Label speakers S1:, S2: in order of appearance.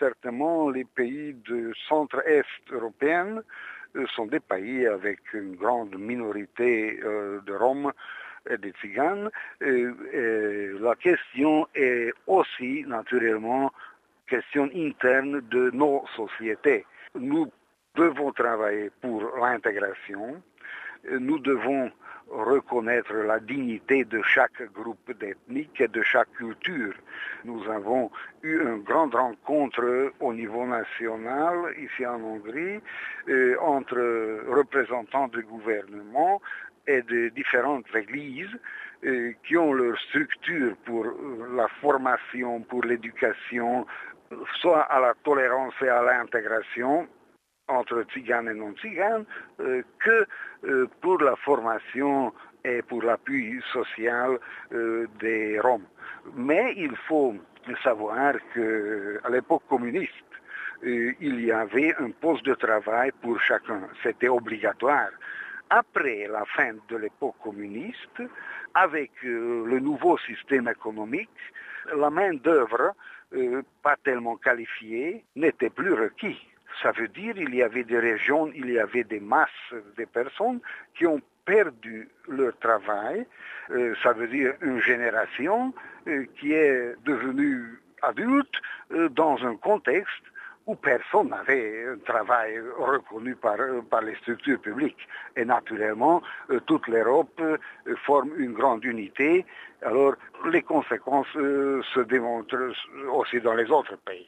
S1: certainement les pays de centre-est européenne sont des pays avec une grande minorité de Roms et de Tziganes. La question est aussi, naturellement, question interne de nos sociétés. Nous devons travailler pour l'intégration. Nous devons reconnaître la dignité de chaque groupe ethnique et de chaque culture. Nous avons eu une grande rencontre au niveau national, ici en Hongrie, entre représentants du gouvernement et de différentes églises qui ont leur structure pour la formation, pour l'éducation, soit à la tolérance et à l'intégration entre tziganes et non-tziganes, que pour la formation et pour l'appui social des Roms. Mais il faut savoir qu'à l'époque communiste, il y avait un poste de travail pour chacun. C'était obligatoire. Après la fin de l'époque communiste, avec le nouveau système économique, la main-d'œuvre, pas tellement qualifiée, n'était plus requise. Ça veut dire qu'il y avait des régions, il y avait des masses de personnes qui ont perdu leur travail. Ça veut dire une génération qui est devenue adulte dans un contexte où personne n'avait un travail reconnu par les structures publiques. Et naturellement, toute l'Europe forme une grande unité. Alors, les conséquences se démontrent aussi dans les autres pays.